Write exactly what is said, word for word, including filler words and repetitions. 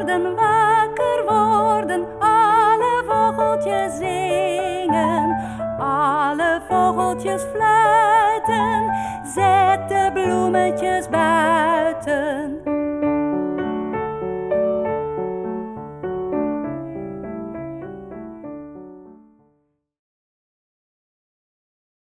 worden, wakker worden, alle vogeltjes zingen, alle vogeltjes fluiten, zet de bloemetjes buiten.